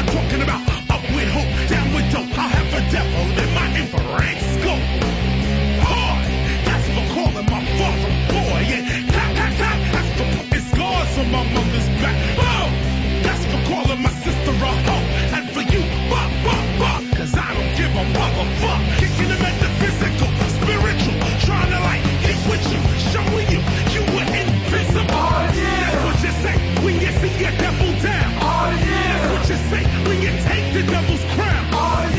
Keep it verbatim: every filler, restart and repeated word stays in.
I'm talking about up with hope, down with dope. I'll have a devil in my infrared scope. Hard, that's for calling my father boy. Yeah, tap, tap, tap, that's for putting scars on my mother's back. Oh, that's for calling my sister a hoe. And for you, fuck, fuck, fuck, cause I don't give a motherfuck. Kicking the metaphysical, spiritual, trying to like get with you, showing you you were invincible. Oh, yeah. That's what you say when you see your devil down. Oh, yeah. That's what you say when you take the devil's crown. Oh,